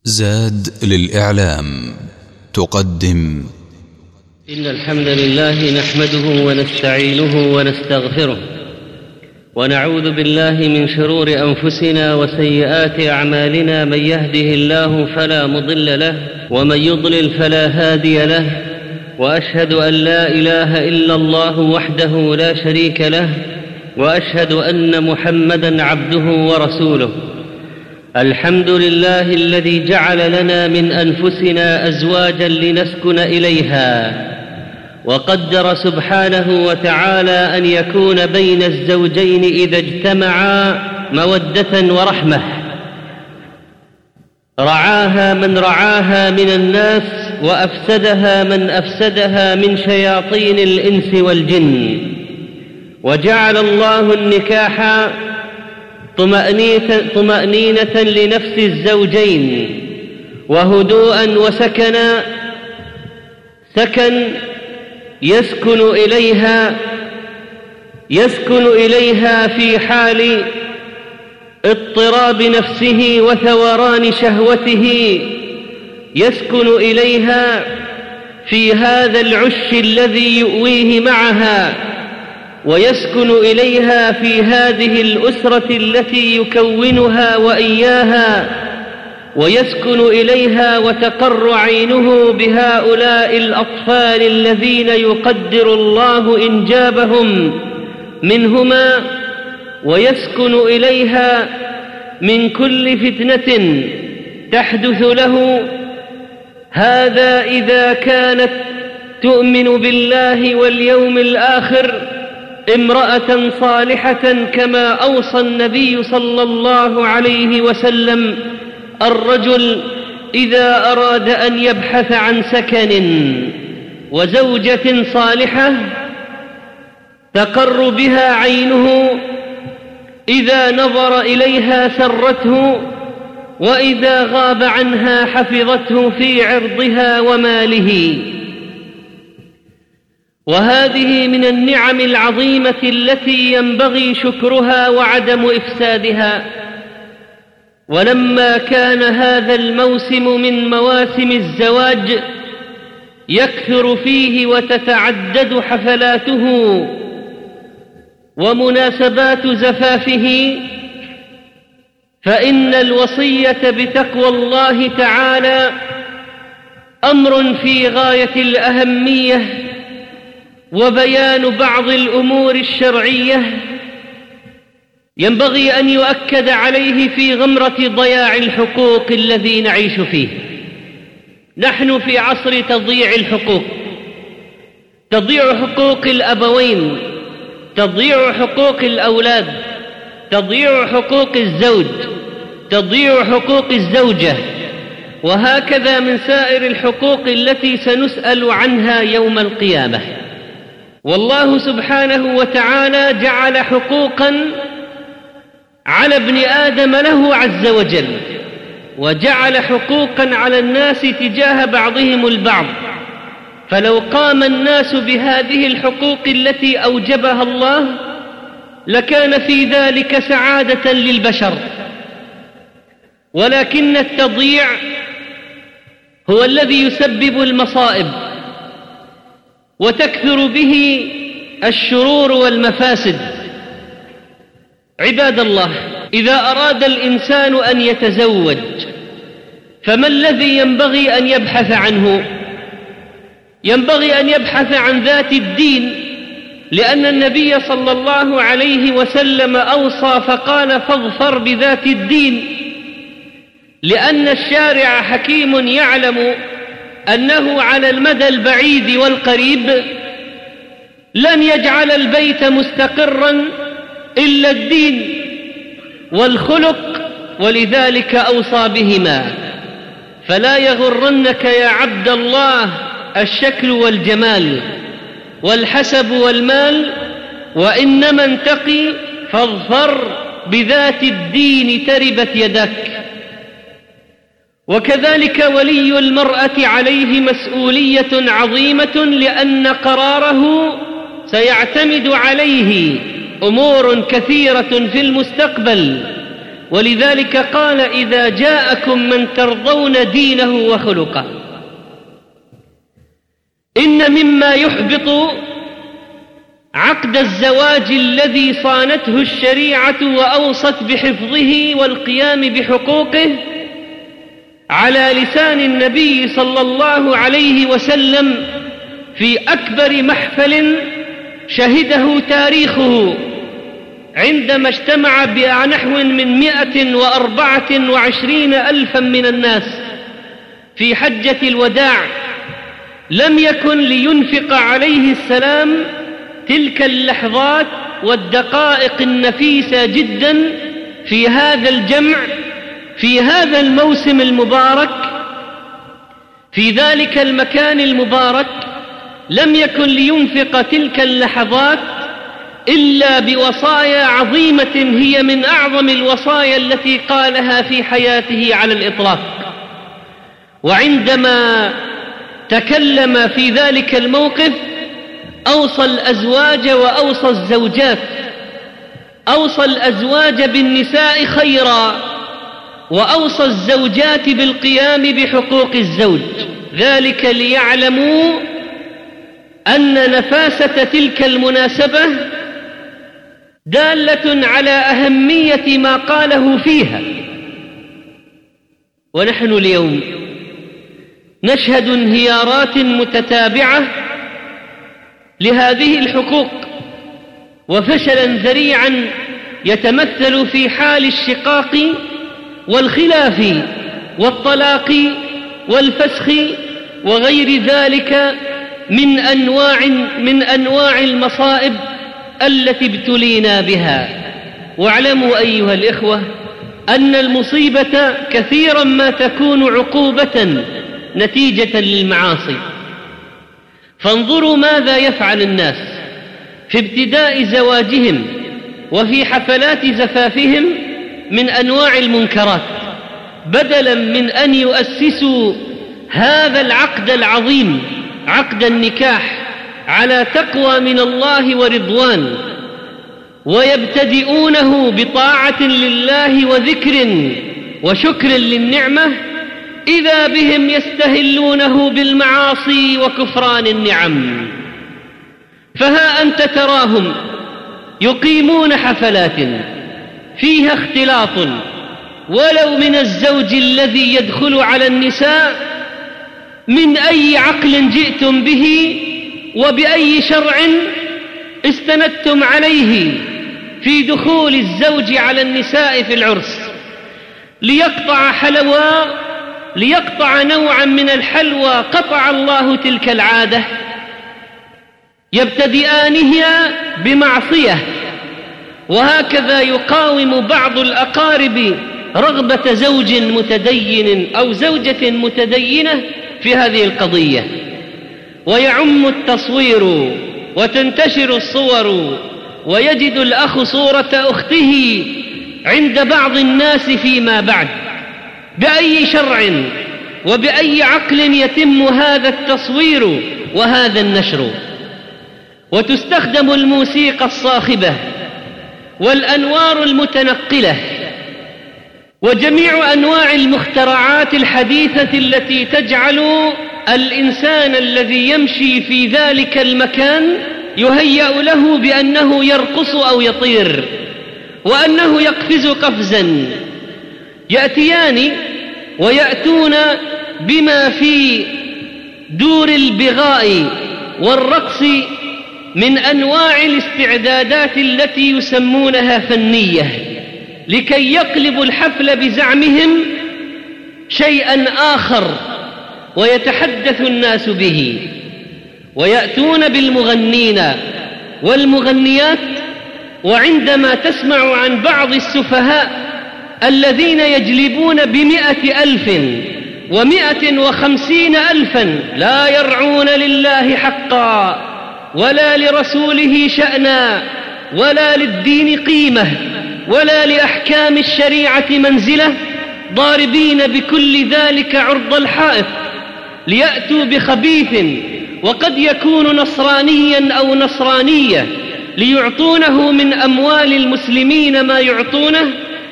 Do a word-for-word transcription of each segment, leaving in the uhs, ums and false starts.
زاد للإعلام تقدم. إن الحمد لله نحمده ونستعينه ونستغفره ونعوذ بالله من شرور أنفسنا وسيئات أعمالنا. من يهده الله فلا مضل له ومن يضلل فلا هادي له، وأشهد أن لا إله إلا الله وحده لا شريك له، وأشهد أن محمدًا عبده ورسوله. الحمد لله الذي جعل لنا من أنفسنا أزواجا لنسكن إليها، وقدر سبحانه وتعالى أن يكون بين الزوجين إذا اجتمعا مودة ورحمة. رعاها من رعاها من الناس، وأفسدها من أفسدها من شياطين الإنس والجن. وجعل الله النكاح طمأنينة لنفس الزوجين، وهدوءا وسكنا، سكن يسكن إليها يسكن إليها في حال اضطراب نفسه وثوران شهوته، يسكن إليها في هذا العش الذي يؤويه معها، ويسكن إليها في هذه الأسرة التي يكونها وإياها، ويسكن إليها وتقر عينه بهؤلاء الأطفال الذين يقدر الله إنجابهم منهما، ويسكن إليها من كل فتنة تحدث له. هذا إذا كانت تؤمن بالله واليوم الآخر، امرأة صالحة كما أوصى النبي صلى الله عليه وسلم الرجل إذا أراد أن يبحث عن سكن، وزوجة صالحة تقر بها عينه، إذا نظر إليها سرته، وإذا غاب عنها حفظته في عرضها وماله. وهذه من النعم العظيمة التي ينبغي شكرها وعدم إفسادها. ولما كان هذا الموسم من مواسم الزواج يكثر فيه وتتعدد حفلاته ومناسبات زفافه، فإن الوصية بتقوى الله تعالى أمر في غاية الأهمية، وبيان بعض الأمور الشرعية ينبغي أن يؤكد عليه في غمرة ضياع الحقوق الذي نعيش فيه. نحن في عصر تضييع الحقوق، تضيع حقوق الأبوين، تضيع حقوق الأولاد، تضيع حقوق الزوج، تضيع حقوق الزوجة، وهكذا من سائر الحقوق التي سنسأل عنها يوم القيامة. والله سبحانه وتعالى جعل حقوقا على ابن آدم له عز وجل، وجعل حقوقا على الناس تجاه بعضهم البعض. فلو قام الناس بهذه الحقوق التي أوجبها الله لكان في ذلك سعادة للبشر، ولكن التضييع هو الذي يسبب المصائب وتكثر به الشرور والمفاسد. عباد الله، إذا أراد الإنسان أن يتزوج فما الذي ينبغي أن يبحث عنه؟ ينبغي أن يبحث عن ذات الدين، لأن النبي صلى الله عليه وسلم أوصى فقال: فاظفر بذات الدين، لأن الشارع حكيم يعلم أنه على المدى البعيد والقريب لن يجعل البيت مستقرا إلا الدين والخلق، ولذلك أوصى بهما. فلا يغرنك يا عبد الله الشكل والجمال والحسب والمال، وإنما انتقي فاظفر بذات الدين تربت يدك. وكذلك ولي المرأة عليه مسؤولية عظيمة، لأن قراره سيعتمد عليه أمور كثيرة في المستقبل، ولذلك قال: إذا جاءكم من ترضون دينه وخلقه. إن مما يحبط عقد الزواج الذي صانته الشريعة وأوصت بحفظه والقيام بحقوقه على لسان النبي صلى الله عليه وسلم في أكبر محفل شهده تاريخه، عندما اجتمع بنحو من مئة وأربعة وعشرين ألفا من الناس في حجة الوداع. لم يكن لينفق عليه السلام تلك اللحظات والدقائق النفيسة جدا في هذا الجمع في هذا الموسم المبارك في ذلك المكان المبارك. لم يكن لينفق تلك اللحظات إلا بوصايا عظيمة هي من أعظم الوصايا التي قالها في حياته على الإطلاق. وعندما تكلم في ذلك الموقف أوصى الأزواج وأوصى الزوجات، أوصى الأزواج بالنساء خيرا، وأوصى الزوجات بالقيام بحقوق الزوج، ذلك ليعلموا أن نفاسة تلك المناسبة دالة على أهمية ما قاله فيها. ونحن اليوم نشهد انهيارات متتابعة لهذه الحقوق، وفشلا ذريعا يتمثل في حال الشقاق والخلاف والطلاق والفسخ وغير ذلك من أنواع من أنواع المصائب التي ابتلينا بها. واعلموا أيها الإخوة أن المصيبة كثيرا ما تكون عقوبة نتيجة للمعاصي. فانظروا ماذا يفعل الناس في ابتداء زواجهم وفي حفلات زفافهم من أنواع المنكرات، بدلا من أن يؤسسوا هذا العقد العظيم عقد النكاح على تقوى من الله ورضوان، ويبتدئونه بطاعة لله وذكر وشكر للنعمة، إذا بهم يستهلونه بالمعاصي وكفران النعم. فها أنت تراهم يقيمون حفلات فيها اختلاط ولو من الزوج الذي يدخل على النساء، من أي عقل جئتم به وبأي شرع استندتم عليه في دخول الزوج على النساء في العرس ليقطع حلوى ليقطع نوعا من الحلوى؟ قطع الله تلك العادة. يبتدئانها بمعصية، وهكذا يقاوم بعض الأقارب رغبة زوج متدين أو زوجة متدينة في هذه القضية، ويعم التصوير وتنتشر الصور، ويجد الأخ صورة أخته عند بعض الناس فيما بعد. بأي شرع وبأي عقل يتم هذا التصوير وهذا النشر؟ وتستخدم الموسيقى الصاخبة والأنوار المتنقلة وجميع أنواع المخترعات الحديثة التي تجعل الإنسان الذي يمشي في ذلك المكان يهيأ له بأنه يرقص أو يطير وأنه يقفز قفزا. يأتيان ويأتون بما في دور البغاء والرقص من أنواع الاستعدادات التي يسمونها فنية، لكي يقلبوا الحفل بزعمهم شيئا آخر ويتحدث الناس به. ويأتون بالمغنين والمغنيات، وعندما تسمع عن بعض السفهاء الذين يجلبون بمئة ألف ومئة وخمسين ألفا لا يرعون لله حقا ولا لرسوله شأنا ولا للدين قيمة ولا لأحكام الشريعة منزلة، ضاربين بكل ذلك عرض الحائط ليأتوا بخبيث وقد يكون نصرانيا أو نصرانية ليعطونه من أموال المسلمين ما يعطونه،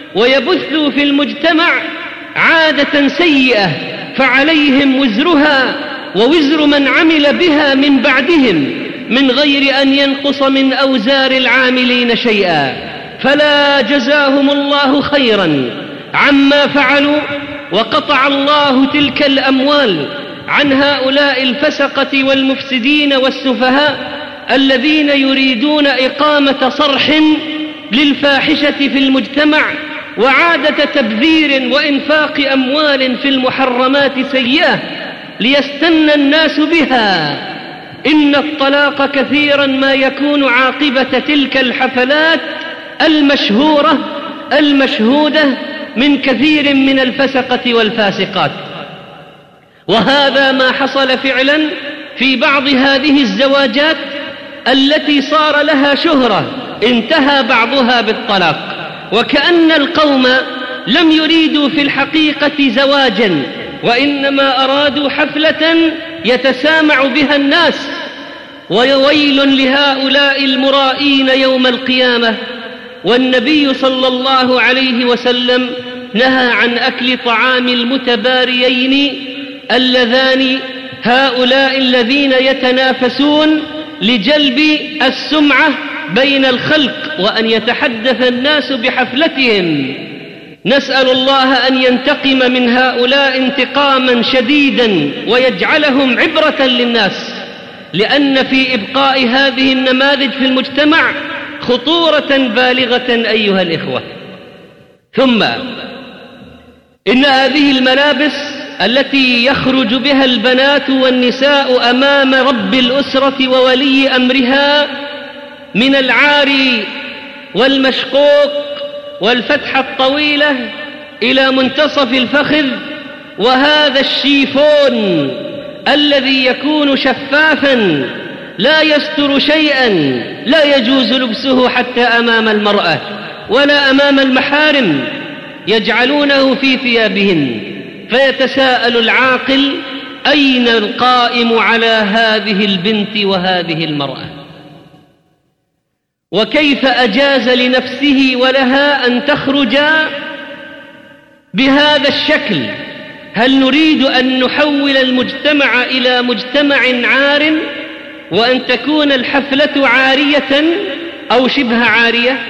ويبثوا في المجتمع عادة سيئة فعليهم وزرها ووزر من عمل بها من بعدهم من غير أن ينقص من أوزار العاملين شيئا، فلا جزاهم الله خيرا عما فعلوا، وقطع الله تلك الأموال عن هؤلاء الفسقة والمفسدين والسفهاء الذين يريدون إقامة صرح للفاحشة في المجتمع وعادة تبذير وإنفاق أموال في المحرمات سيئة ليستن الناس بها. إن الطلاق كثيرا ما يكون عاقبة تلك الحفلات المشهورة المشهودة من كثير من الفسقة والفاسقات، وهذا ما حصل فعلا في بعض هذه الزواجات التي صار لها شهرة انتهى بعضها بالطلاق، وكأن القوم لم يريدوا في الحقيقة زواجا، وإنما أرادوا حفلة يتسامع بها الناس. ويويل لهؤلاء المرائين يوم القيامة. والنبي صلى الله عليه وسلم نهى عن أكل طعام المتباريين اللذان هؤلاء الذين يتنافسون لجلب السمعة بين الخلق وأن يتحدث الناس بحفلتهم. نسأل الله أن ينتقم من هؤلاء انتقاما شديدا ويجعلهم عبرة للناس، لأن في إبقاء هذه النماذج في المجتمع خطورة بالغة أيها الإخوة. ثم إن هذه الملابس التي يخرج بها البنات والنساء أمام رب الأسرة وولي أمرها من العار والمشقوق والفتحة الطويلة إلى منتصف الفخذ، وهذا الشيفون الذي يكون شفافا لا يستر شيئا لا يجوز لبسه حتى أمام المرأة ولا أمام المحارم، يجعلونه في ثيابهن. فيتساءل العاقل أين القائم على هذه البنت وهذه المرأة؟ وكيف أجاز لنفسه ولها أن تخرج بهذا الشكل؟ هل نريد أن نحول المجتمع إلى مجتمع عار وأن تكون الحفلة عارية أو شبه عارية؟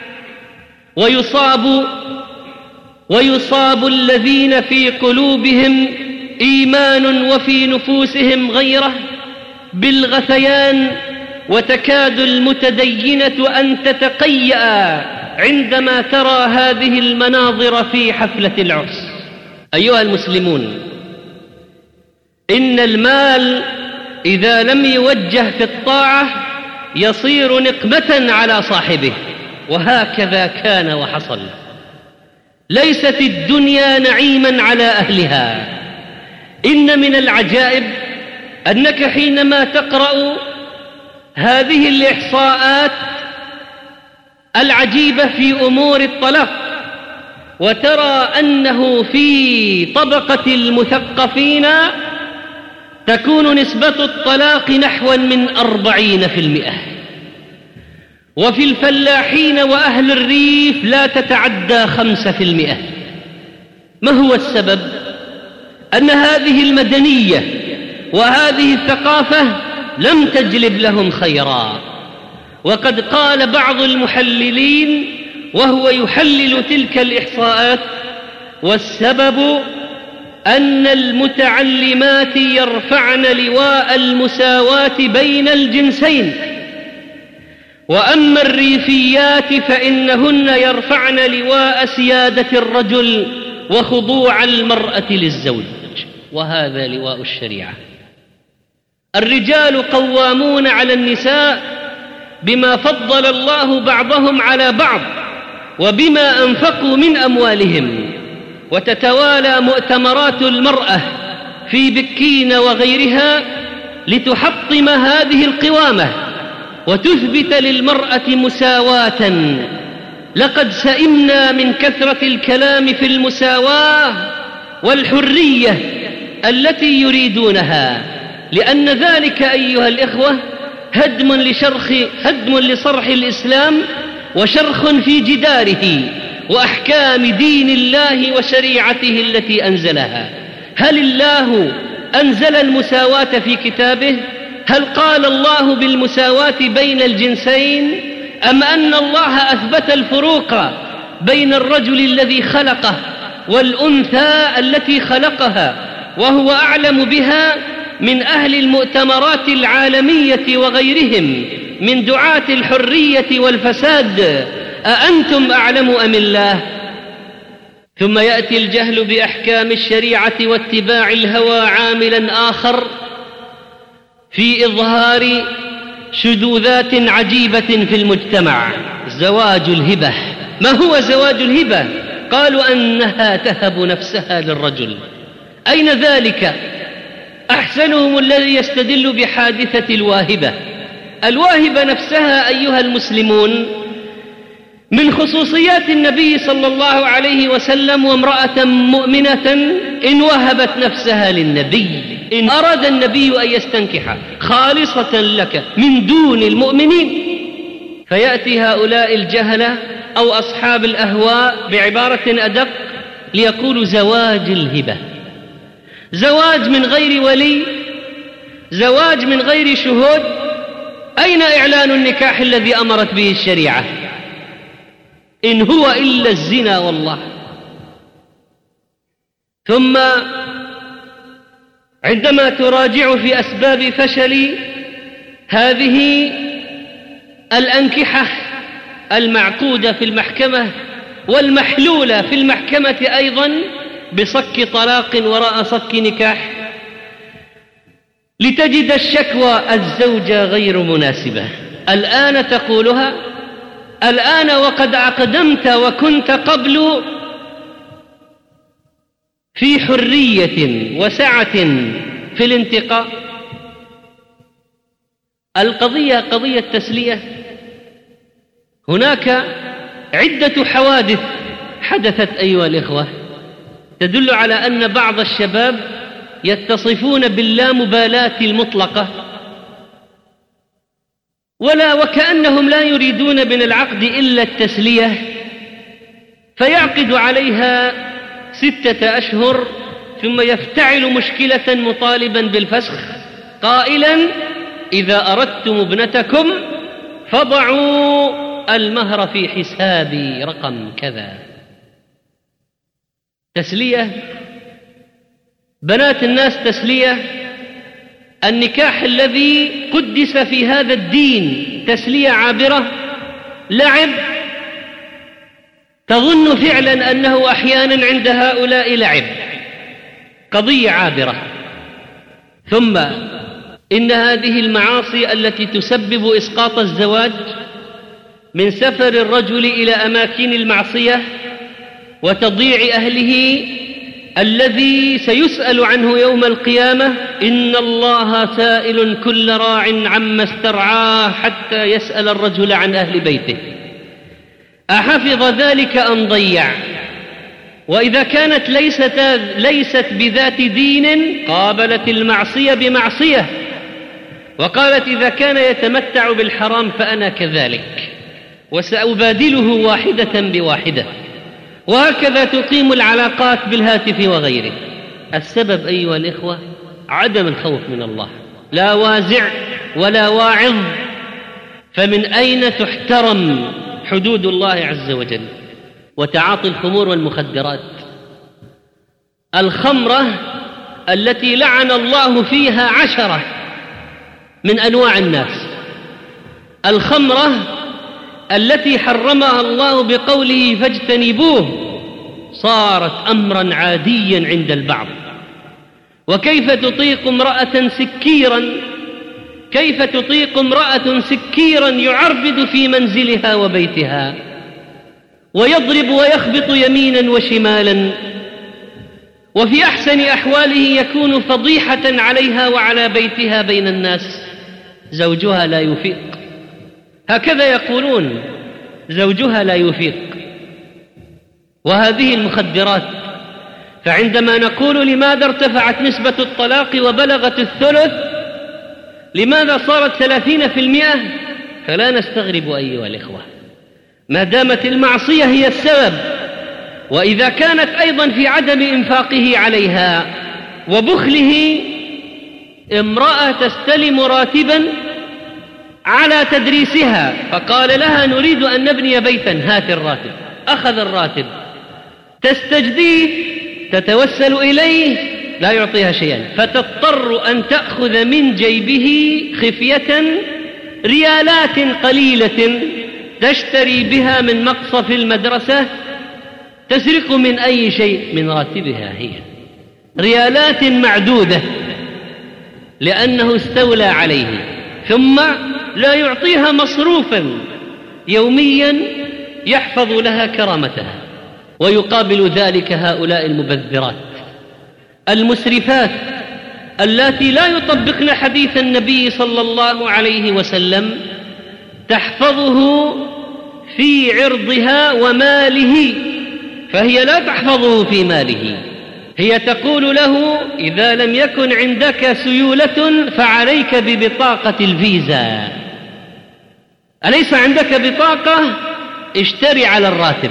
ويصاب ويصاب الذين في قلوبهم إيمان وفي نفوسهم غيرة بالغثيان، وتكاد المتدينة أن تتقيأ عندما ترى هذه المناظر في حفلة العرس. أيها المسلمون، إن المال إذا لم يوجه في الطاعة يصير نقمة على صاحبه، وهكذا كان وحصل. ليست الدنيا نعيما على أهلها. إن من العجائب أنك حينما تقرأ هذه الإحصاءات العجيبة في أمور الطلاق وترى أنه في طبقة المثقفين تكون نسبة الطلاق نحو من أربعين في المئة، وفي الفلاحين وأهل الريف لا تتعدى خمسة في المئة. ما هو السبب؟ أن هذه المدنية وهذه الثقافة لم تجلب لهم خيرا. وقد قال بعض المحللين وهو يحلل تلك الإحصاءات: والسبب أن المتعلمات يرفعن لواء المساواة بين الجنسين، وأما الريفيات فإنهن يرفعن لواء سيادة الرجل وخضوع المرأة للزوج، وهذا لواء الشريعة. الرجال قوامون على النساء بما فضل الله بعضهم على بعض وبما أنفقوا من أموالهم. وتتوالى مؤتمرات المرأة في بكين وغيرها لتحطم هذه القوامة وتثبت للمرأة مساواة. لقد سئمنا من كثرة الكلام في المساواة والحرية التي يريدونها، لأن ذلك أيها الإخوة هدم لشرخ هدم لصرح الإسلام وشرخ في جداره، وأحكام دين الله وشريعته التي أنزلها. هل الله أنزل المساواة في كتابه؟ هل قال الله بالمساواة بين الجنسين؟ أم أن الله أثبت الفروق بين الرجل الذي خلقه والأنثى التي خلقها، وهو أعلم بها من أهل المؤتمرات العالمية وغيرهم من دعاة الحرية والفساد؟ أأنتم أعلم أم الله؟ ثم يأتي الجهل بأحكام الشريعة واتباع الهوى عاملا آخر في إظهار شذوذات عجيبة في المجتمع. زواج الهبة. ما هو زواج الهبة؟ قالوا أنها تهب نفسها للرجل. أين ذلك؟ أحسنهم الذي يستدل بحادثة الواهبة. الواهبة نفسها أيها المسلمون من خصوصيات النبي صلى الله عليه وسلم، وامرأة مؤمنة إن وهبت نفسها للنبي، إن أراد النبي أن يستنكح خالصة لك من دون المؤمنين، فيأتي هؤلاء الجهلة أو أصحاب الأهواء بعبارة أدق ليقولوا زواج الهبة، زواج من غير ولي، زواج من غير شهود. أين إعلان النكاح الذي أمرت به الشريعة؟ إن هو إلا الزنا والله. ثم عندما تراجع في أسباب فشل هذه الأنكحة المعقودة في المحكمة والمحلولة في المحكمة أيضا بصك طلاق وراء صك نكاح، لتجد الشكوى الزوجة غير مناسبة. الآن تقولها، الآن وقد أقدمت وكنت قبل في حرية وسعة في الانتقاء. القضية قضية تسلية. هناك عدة حوادث حدثت أيها الإخوة تدل على أن بعض الشباب يتصفون باللامبالاة المطلقة، ولا وكأنهم لا يريدون من العقد إلا التسلية، فيعقد عليها ستة أشهر ثم يفتعل مشكلة مطالبا بالفسخ قائلا إذا أردتم ابنتكم فضعوا المهر في حسابي رقم كذا. تسلية بنات الناس، تسلية. النكاح الذي قدس في هذا الدين تسلية عابرة، لعب. تظن فعلا أنه أحيانا عند هؤلاء لعب، قضية عابرة. ثم إن هذه المعاصي التي تسبب إسقاط الزواج من سفر الرجل إلى أماكن المعصية وتضييع أهله الذي سيسأل عنه يوم القيامة، إن الله سائل كل راع عما استرعاه حتى يسأل الرجل عن أهل بيته أحفظ ذلك أم ضيع. وإذا كانت ليست, ليست بذات دين قابلت المعصية بمعصية، وقالت إذا كان يتمتع بالحرام فأنا كذلك وسأبادله واحدة بواحدة، وهكذا تقيم العلاقات بالهاتف وغيره. السبب أيها الإخوة عدم الخوف من الله، لا وازع ولا واعظ، فمن أين تحترم حدود الله عز وجل؟ وتعاطي الخمور والمخدرات، الخمرة التي لعن الله فيها عشرة من أنواع الناس، الخمرة التي حرمها الله بقوله فاجتنبوه، صارت أمرا عاديا عند البعض. وكيف تطيق امرأة سكيرا كيف تطيق امرأة سكيرا يعربد في منزلها وبيتها ويضرب ويخبط يمينا وشمالا، وفي أحسن أحواله يكون فضيحة عليها وعلى بيتها بين الناس؟ زوجها لا يفيق، هكذا يقولون، زوجها لا يفيق. وهذه المخدرات، فعندما نقول لماذا ارتفعت نسبة الطلاق وبلغت الثلث، لماذا صارت ثلاثين في المئة، فلا نستغرب أيها الإخوة، ما دامت المعصية هي السبب وإذا كانت أيضا في عدم إنفاقه عليها وبخله امرأة تستلم راتبا على تدريسها، فقال لها نريد أن نبني بيتا، هات الراتب، أخذ الراتب، تستجديه، تتوسل إليه، لا يعطيها شيئا، فتضطر أن تأخذ من جيبه خفية ريالات قليلة تشتري بها من مقصف المدرسة، تسرق من أي شيء؟ من راتبها هي، ريالات معدودة، لأنه استولى عليه، ثم لا يعطيها مصروفا يوميا يحفظ لها كرامتها. ويقابل ذلك هؤلاء المبذرات المسرفات اللاتي لا يطبقن حديث النبي صلى الله عليه وسلم، تحفظه في عرضها وماله، فهي لا تحفظه في ماله، هي تقول له إذا لم يكن عندك سيولة فعليك ببطاقة الفيزا، أليس عندك بطاقة؟ اشتري على الراتب،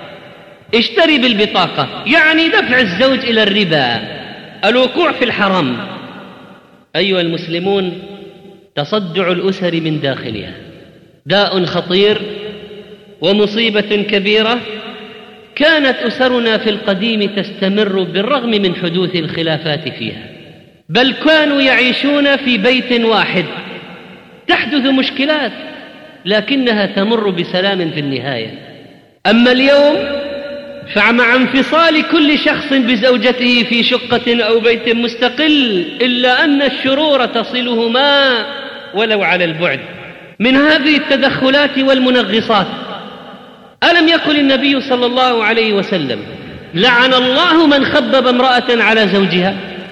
اشتري بالبطاقة، يعني دفع الزوج إلى الربا، الوقوع في الحرام. أيها المسلمون، تصدع الأسر من داخلها داء خطير ومصيبة كبيرة. كانت أسرنا في القديم تستمر بالرغم من حدوث الخلافات فيها، بل كانوا يعيشون في بيت واحد، تحدث مشكلات لكنها تمر بسلام في النهاية. أما اليوم فمع انفصال كل شخص بزوجته في شقة أو بيت مستقل، إلا أن الشرور تصلهما ولو على البعد من هذه التدخلات والمنغصات. ألم يقل النبي صلى الله عليه وسلم لعن الله من خبب امرأة على زوجها؟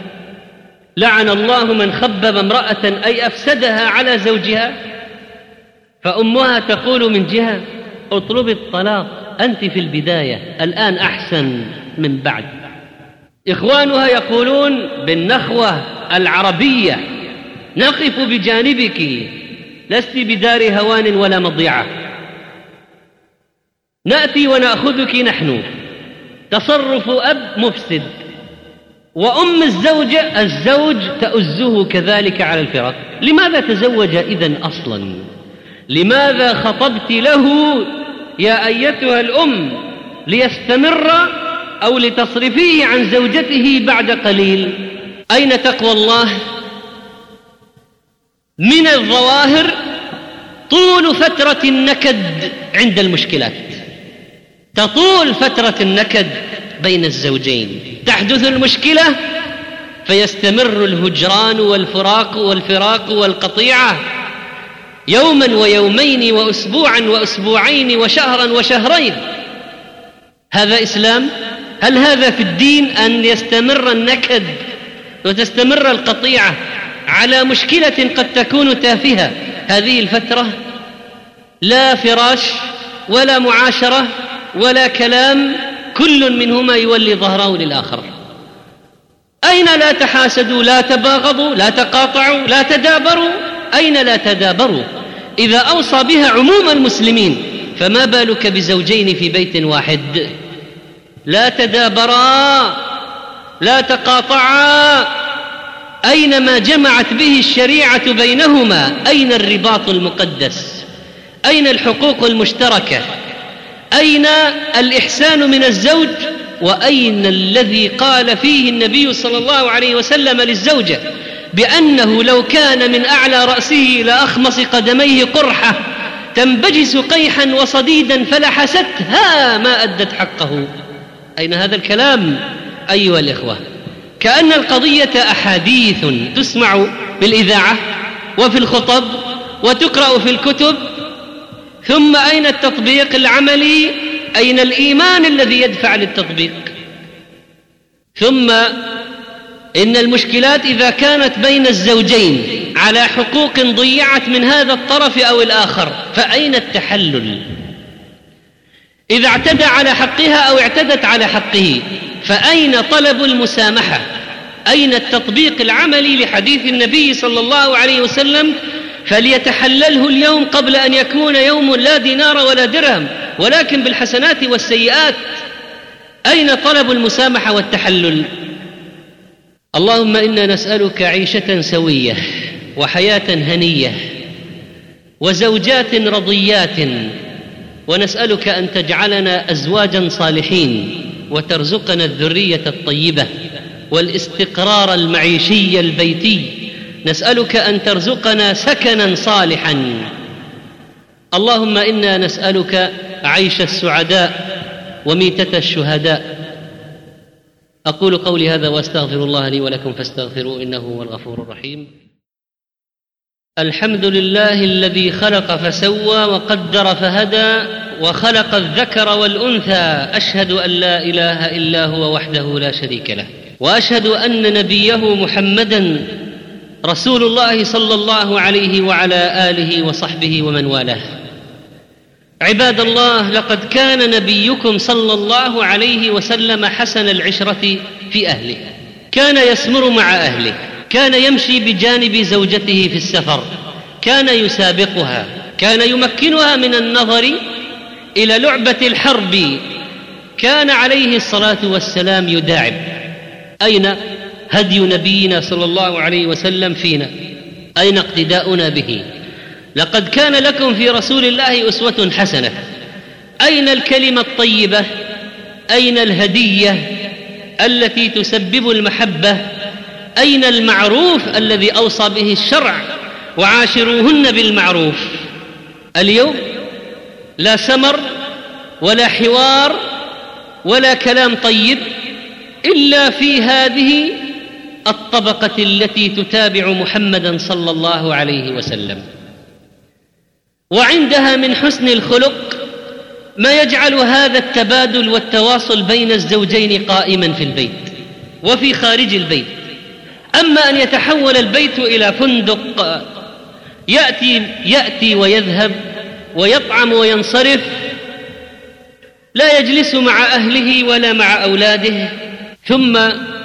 لعن الله من خبب امرأة أي أفسدها على زوجها. فأمها تقول من جهة اطلب الطلاق، أنت في البداية، الآن أحسن من بعد. إخوانها يقولون بالنخوة العربية نقف بجانبك، لست بدار هوان ولا مضيعة، نأتي ونأخذك نحن. تصرف أب مفسد، وأم الزوجة الزوج تؤزه كذلك على الفراق. لماذا تزوج إذن أصلا؟ لماذا خطبت له يا أيتها الأم؟ ليستمر أو لتصرفيه عن زوجته بعد قليل؟ أين تقوى الله؟ من الظواهر طول فترة النكد عند المشكلات، تطول فترة النكد بين الزوجين، تحدث المشكلة فيستمر الهجران والفراق والفراق والقطيعة يوما ويومين وأسبوعا وأسبوعين وشهرا وشهرين. هذا إسلام؟ هل هذا في الدين أن يستمر النكد وتستمر القطيعة على مشكلة قد تكون تافهة هذه الفترة؟ لا فراش ولا معاشرة ولا كلام، كل منهما يولي ظهره للآخر. أين لا تحاسدوا، لا تباغضوا، لا تقاطعوا، لا تدابروا؟ أين لا تدابروا؟ إذا أوصى بها عموم المسلمين فما بالك بزوجين في بيت واحد؟ لا تدابرا، لا تقاطعا. أين ما جمعت به الشريعة بينهما؟ أين الرباط المقدس؟ أين الحقوق المشتركة؟ أين الإحسان من الزوج؟ وأين الذي قال فيه النبي صلى الله عليه وسلم للزوجة بأنه لو كان من أعلى رأسه إلى أخمص قدميه قرحة تنبجس قيحا وصديدا فلحستها ما أدت حقه؟ أين هذا الكلام أيها الإخوة؟ كأن القضية أحاديث تسمع بالإذاعة وفي الخطب وتقرأ في الكتب، ثم أين التطبيق العملي؟ أين الإيمان الذي يدفع للتطبيق؟ ثم إن المشكلات إذا كانت بين الزوجين على حقوق ضيعت من هذا الطرف أو الآخر فأين التحلل؟ إذا اعتدى على حقها أو اعتدت على حقه فأين طلب المسامحة؟ أين التطبيق العملي لحديث النبي صلى الله عليه وسلم فليتحلله اليوم قبل أن يكون يوم لا دينار ولا درهم ولكن بالحسنات والسيئات؟ أين طلب المسامحة والتحلل؟ اللهم إنا نسألك عيشة سوية وحياة هنية وزوجات رضيات، ونسألك أن تجعلنا أزواجا صالحين وترزقنا الذرية الطيبة والاستقرار المعيشي البيتي. نسألك أن ترزقنا سكنا صالحا. اللهم إنا نسألك عيش السعداء وميتة الشهداء. أقول قولي هذا وأستغفر الله لي ولكم فاستغفروه إنه هو الغفور الرحيم. الحمد لله الذي خلق فسوى وقدر فهدى وخلق الذكر والأنثى. أشهد أن لا إله إلا هو وحده لا شريك له، وأشهد أن نبيه محمدا رسول الله صلى الله عليه وعلى آله وصحبه ومن والاه. عباد الله، لقد كان نبيكم صلى الله عليه وسلم حسن العشرة في أهله، كان يسمر مع أهله، كان يمشي بجانب زوجته في السفر، كان يسابقها، كان يمكنها من النظر إلى لعبة الحرب، كان عليه الصلاة والسلام يداعب. أين هدي نبينا صلى الله عليه وسلم فينا؟ أين اقتداؤنا به؟ لقد كان لكم في رسول الله أسوة حسنة. أين الكلمة الطيبة؟ أين الهدية التي تسبب المحبة؟ أين المعروف الذي أوصى به الشرع؟ وعاشروهن بالمعروف. اليوم لا سمر ولا حوار ولا كلام طيب إلا في هذه الطبقة التي تتابع محمدا صلى الله عليه وسلم، وعندها من حسن الخلق ما يجعل هذا التبادل والتواصل بين الزوجين قائما في البيت وفي خارج البيت. أما أن يتحول البيت إلى فندق يأتي, يأتي ويذهب ويطعم وينصرف، لا يجلس مع أهله ولا مع أولاده، ثم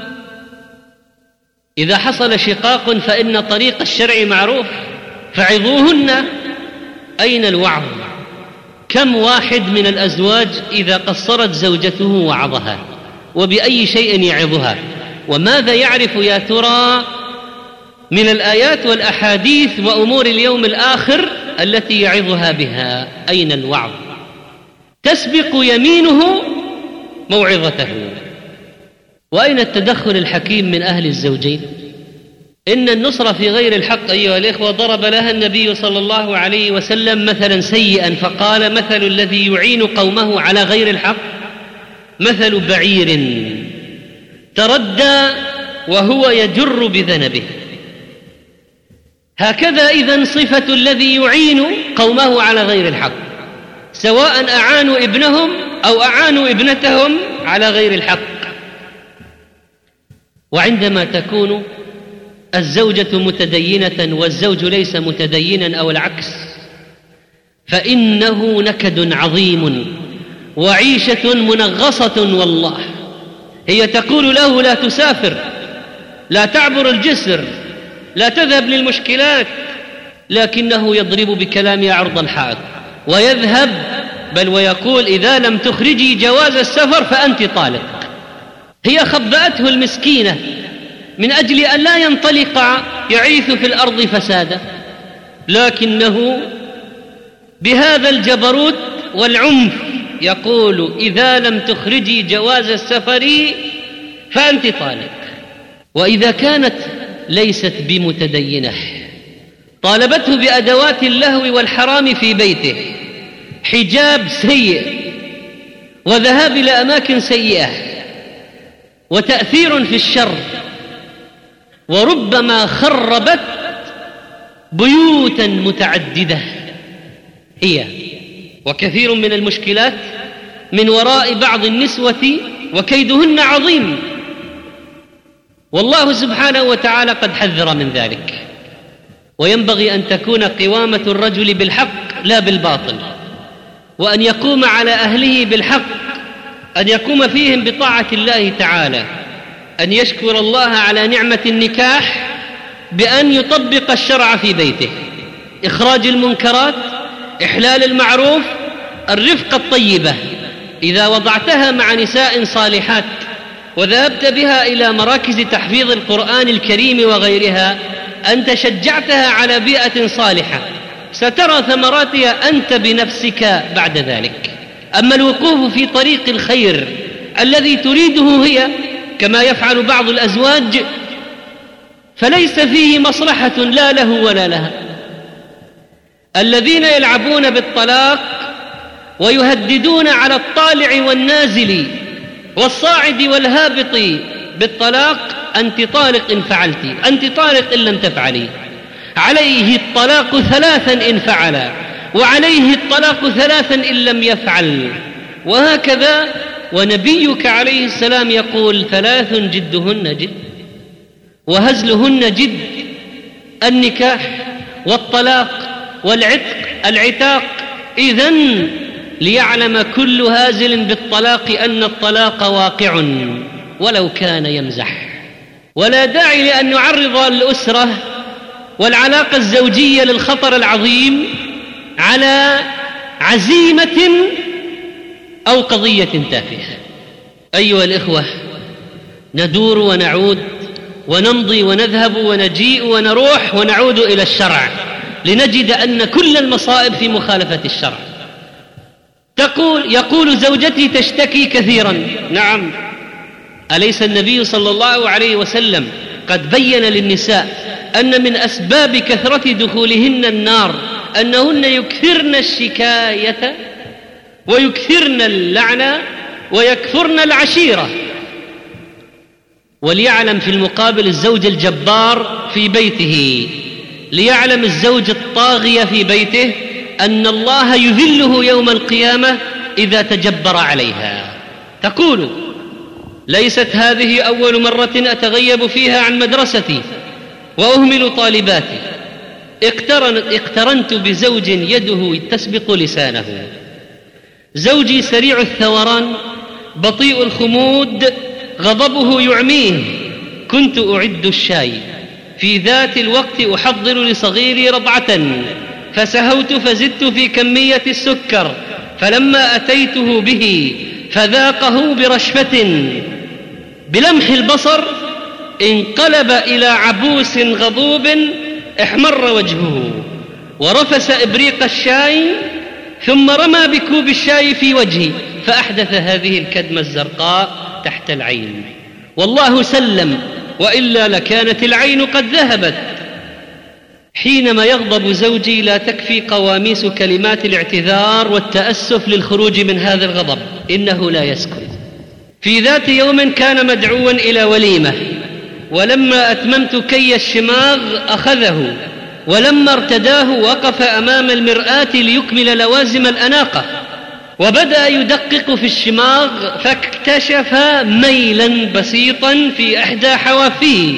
إذا حصل شقاق فإن طريق الشرع معروف، فعظوهن. أين الوعظ؟ كم واحد من الأزواج إذا قصرت زوجته وعظها؟ وبأي شيء يعظها؟ وماذا يعرف يا ترى من الآيات والأحاديث وأمور اليوم الآخر التي يعظها بها؟ أين الوعظ؟ تسبق يمينه موعظته. وأين التدخل الحكيم من أهل الزوجين؟ إن النصرة في غير الحق أيها الإخوة ضرب لها النبي صلى الله عليه وسلم مثلا سيئا، فقال: مثل الذي يعين قومه على غير الحق مثل بعير تردى وهو يجر بذنبه. هكذا إذن صفة الذي يعين قومه على غير الحق، سواء أعانوا ابنهم أو أعانوا ابنتهم على غير الحق. وعندما تكون الزوجة متدينة والزوج ليس متدينا أو العكس، فإنه نكد عظيم وعيشة منغصة. والله هي تقول له: لا تسافر، لا تعبر الجسر، لا تذهب للمشكلات، لكنه يضرب بكلامها عرض الحائط ويذهب، بل ويقول: إذا لم تخرجي جواز السفر فأنت طالق. هي خبأته المسكينة من أجل أن لا ينطلق يعيث في الأرض فسادا، لكنه بهذا الجبروت والعنف يقول: إذا لم تخرجي جواز السفر فأنت طالق. وإذا كانت ليست بمتدينة طالبته بأدوات اللهو والحرام في بيته، حجاب سيء وذهاب إلى أماكن سيئة وتأثير في الشر، وربما خربت بيوتا متعددة هي، وكثير من المشكلات من وراء بعض النسوة وكيدهن عظيم، والله سبحانه وتعالى قد حذر من ذلك. وينبغي أن تكون قوامة الرجل بالحق لا بالباطل، وأن يقوم على أهله بالحق، أن يقوم فيهم بطاعة الله تعالى، أن يشكر الله على نعمة النكاح بأن يطبق الشرع في بيته، إخراج المنكرات، إحلال المعروف، الرفقة الطيبة، إذا وضعتها مع نساء صالحات وذهبت بها إلى مراكز تحفيظ القرآن الكريم وغيرها، أنت شجعتها على بيئة صالحة سترى ثمراتها أنت بنفسك بعد ذلك. أما الوقوف في طريق الخير الذي تريده هي كما يفعل بعض الأزواج فليس فيه مصلحة لا له ولا لها. الذين يلعبون بالطلاق ويهددون على الطالع والنازل والصاعد والهابط بالطلاق: أنت طالق إن فعلت، أنت طالق إن لم تفعلي، عليه الطلاق ثلاثا إن فعل، وعليه الطلاق ثلاثا إن لم يفعل، وهكذا. ونبيك عليه السلام يقول: ثلاث جدهن جد وهزلهن جد: النكاح والطلاق والعتق العتاق. إذن ليعلم كل هازل بالطلاق أن الطلاق واقع ولو كان يمزح. ولا داعي لأن نعرض الأسرة والعلاقة الزوجية للخطر العظيم على عزيمة أو قضية تافهة. أيها الإخوة، ندور ونعود ونمضي ونذهب ونجيء ونروح ونعود إلى الشرع لنجد أن كل المصائب في مخالفة الشرع. تقول يقول زوجتي تشتكي كثيرا. نعم، أليس النبي صلى الله عليه وسلم قد بين للنساء أن من أسباب كثرة دخولهن النار أنهن يكثرن الشكاية ويكثرن اللعنة ويكفرن العشيرة؟ وليعلم في المقابل الزوج الجبار في بيته، ليعلم الزوج الطاغية في بيته أن الله يذله يوم القيامة إذا تجبر عليها. تقول: ليست هذه أول مرة أتغيب فيها عن مدرستي وأهمل طالباتي. اقترنت بزوج يده تسبق لسانه. زوجي سريع الثوران بطيء الخمود غضبه يعميه. كنت أعد الشاي، في ذات الوقت أحضر لصغيري رضعة، فسهوت فزدت في كمية السكر، فلما أتيته به فذاقه برشفة، بلمح البصر انقلب إلى عبوس غضوب احمر وجهه، ورفس إبريق الشاي ثم رمى بكوب الشاي في وجهي، فأحدث هذه الكدمة الزرقاء تحت العين. والله سلم، وإلا لكانت العين قد ذهبت. حينما يغضب زوجي لا تكفي قواميس كلمات الاعتذار والتأسف للخروج من هذا الغضب، إنه لا يسكن. في ذات يوم كان مدعوا إلى وليمة، ولما أتممت كي الشماغ أخذه، ولما ارتداه وقف أمام المرآة ليكمل لوازم الأناقة، وبدأ يدقق في الشماغ فاكتشف ميلا بسيطا في إحدى حوافيه،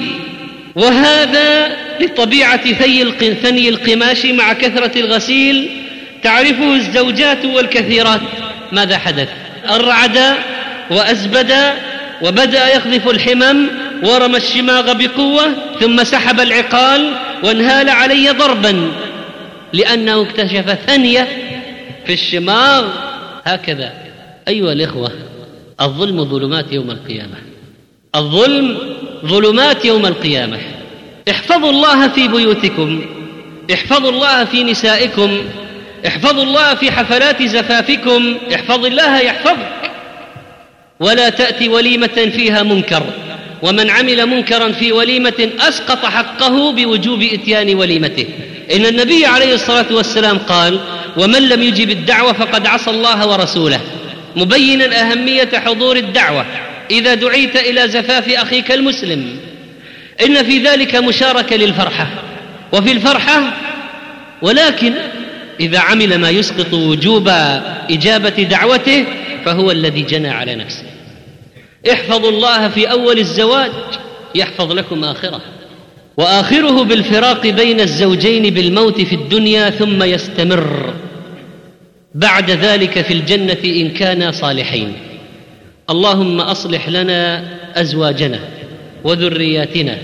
وهذا لطبيعة ثني القماش مع كثرة الغسيل تعرفه الزوجات والكثيرات. ماذا حدث؟ أرعد وأزبد وبدأ يقذف الحمم ورمى الشماغ بقوة، ثم سحب العقال وانهال علي ضربا لأنه اكتشف ثنية في الشماغ. هكذا أيها الإخوة، الظلم ظلمات يوم القيامة، الظلم ظلمات يوم القيامة. احفظوا الله في بيوتكم، احفظوا الله في نسائكم، احفظوا الله في حفلات زفافكم، احفظ الله يحفظك. ولا تأتي وليمة فيها منكر، ومن عمل منكرا في وليمة أسقط حقه بوجوب إتيان وليمته. إن النبي عليه الصلاة والسلام قال: ومن لم يجب الدعوة فقد عصى الله ورسوله، مبينا أهمية حضور الدعوة إذا دعيت إلى زفاف أخيك المسلم. إن في ذلك مشاركة للفرحة وفي الفرحة، ولكن إذا عمل ما يسقط وجوب إجابة دعوته فهو الذي جنى على نفسه. احفظوا الله في أول الزواج يحفظ لكم آخرة، وآخره بالفراق بين الزوجين بالموت في الدنيا، ثم يستمر بعد ذلك في الجنة إن كانا صالحين. اللهم أصلح لنا أزواجنا وذرياتنا،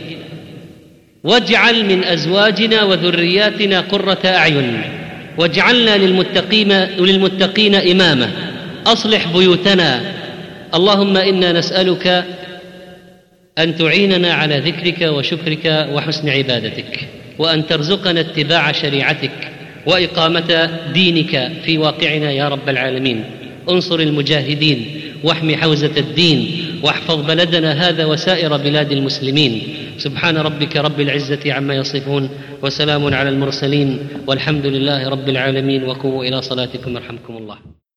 واجعل من أزواجنا وذرياتنا قرة أعين، واجعلنا للمتقين, للمتقين إماما. أصلح بيوتنا. اللهم إنا نسألك أن تعيننا على ذكرك وشكرك وحسن عبادتك، وأن ترزقنا اتباع شريعتك وإقامة دينك في واقعنا يا رب العالمين. انصر المجاهدين واحمي حوزة الدين، واحفظ بلدنا هذا وسائر بلاد المسلمين. سبحان ربك رب العزة عما يصفون، وسلام على المرسلين، والحمد لله رب العالمين. وقوموا إلى صلاتكم يرحمكم الله.